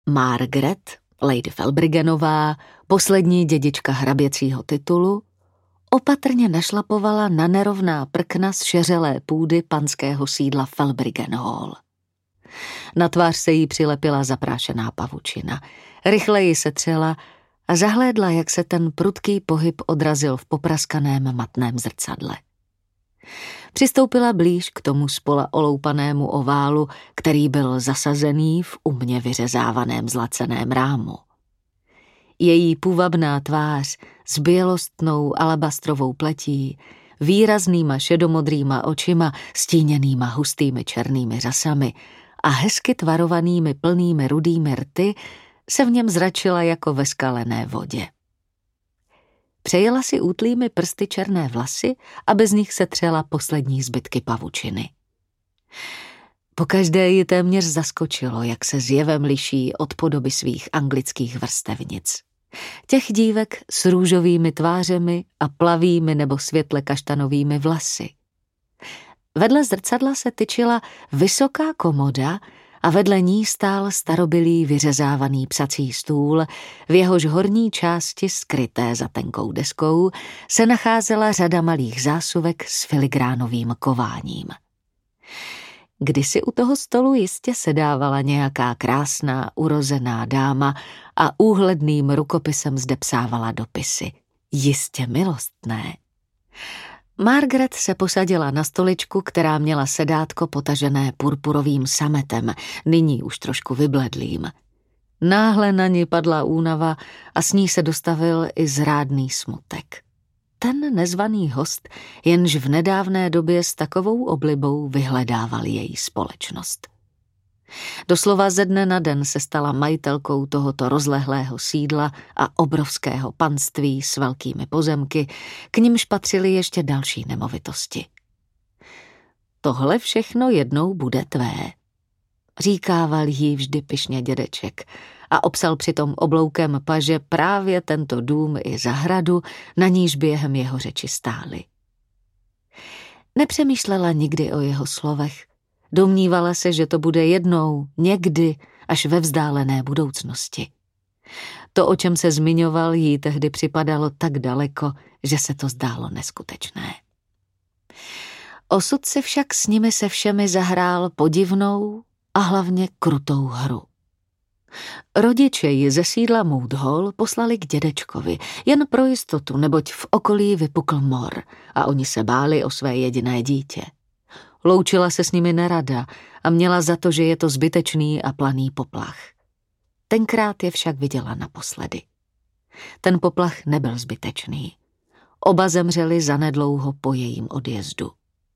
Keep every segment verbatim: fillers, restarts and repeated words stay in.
Margaret, Lady Felbrigenová, poslední dědička hraběcího titulu, opatrně našlapovala na nerovná prkna z šeřelé půdy panského sídla Felbrigen Hall. Na tvář se jí přilepila zaprášená pavučina. Rychle ji setřela a zahlédla, jak se ten prudký pohyb odrazil v popraskaném matném zrcadle. Přistoupila blíž k tomu spola oloupanému oválu, který byl zasazený v umně vyřezávaném zlaceném rámu. Její půvabná tvář s bělostnou alabastrovou pletí, výraznýma šedomodrýma očima, stíněnýma hustými černými řasami a hezky tvarovanými plnými rudými rty se v něm zračila jako ve skalené vodě. Přejela si útlými prsty černé vlasy, aby z nich setřela poslední zbytky pavučiny. Pokaždé ji téměř zaskočilo, jak se zjevem liší od podoby svých anglických vrstevnic. Těch dívek s růžovými tvářemi a plavými nebo světle kaštanovými vlasy. Vedle zrcadla se tyčila vysoká komoda a vedle ní stál starobylý vyřezávaný psací stůl, v jehož horní části, skryté za tenkou deskou, se nacházela řada malých zásuvek s filigránovým kováním. Kdysi u toho stolu jistě sedávala nějaká krásná urozená dáma a úhledným rukopisem zdepsávala dopisy. Jistě milostné. Margaret se posadila na stoličku, která měla sedátko potažené purpurovým sametem, nyní už trošku vybledlým. Náhle na ní padla únava a s ní se dostavil i zrádný smutek. Ten nezvaný host jenž v nedávné době s takovou oblibou vyhledával její společnost. Doslova ze dne na den se stala majitelkou tohoto rozlehlého sídla a obrovského panství s velkými pozemky, k nimž patřily ještě další nemovitosti. Tohle všechno jednou bude tvé, říkával jí vždy pyšně dědeček a obsal přitom obloukem paže právě tento dům i zahradu, na níž během jeho řeči stály. Nepřemýšlela nikdy o jeho slovech, domnívala se, že to bude jednou, někdy, až ve vzdálené budoucnosti. To, o čem se zmiňoval, jí tehdy připadalo tak daleko, že se to zdálo neskutečné. Osud si však s nimi se všemi zahrál podivnou a hlavně krutou hru. Rodiče ji ze sídla Moot Hall poslali k dědečkovi, jen pro jistotu, neboť v okolí vypukl mor a oni se báli o své jediné dítě. Loučila se s nimi nerada a měla za to, že je to zbytečný a planý poplach. Tenkrát je však viděla naposledy. Ten poplach nebyl zbytečný. Oba zemřeli zanedlouho po jejím odjezdu.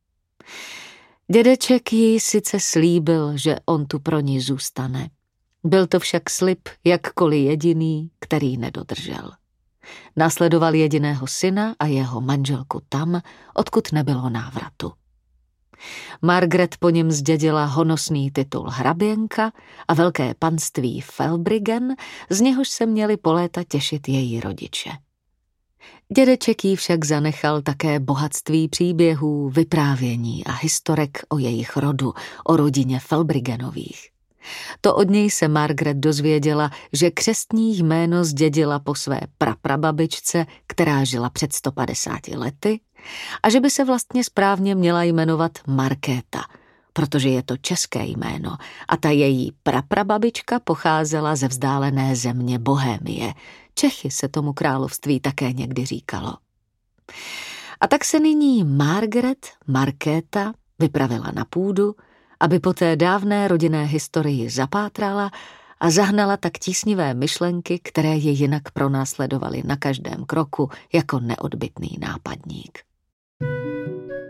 Dědeček jí sice slíbil, že on tu pro ní zůstane. Byl to však slib jakkoliv jediný, který nedodržel. Následoval jediného syna a jeho manželku tam, odkud nebylo návratu. Margaret po něm zdědila honosný titul hraběnka a velké panství Felbrigen, z něhož se měli po léta těšit její rodiče. Dědeček jí však zanechal také bohatství příběhů, vyprávění a historek o jejich rodu, o rodině Felbrigenových. To od něj se Margaret dozvěděla, že křestní jméno zdědila po své praprababičce, která žila před sto padesáti lety, a že by se vlastně správně měla jmenovat Markéta, protože je to české jméno a ta její praprababička pocházela ze vzdálené země Bohémie. Čechy se tomu království také někdy říkalo. A tak se nyní Margaret, Markéta, vypravila na půdu, aby po té dávné rodinné historii zapátrala a zahnala tak tísnivé myšlenky, které ji jinak pronásledovaly na každém kroku jako neodbytný nápadník.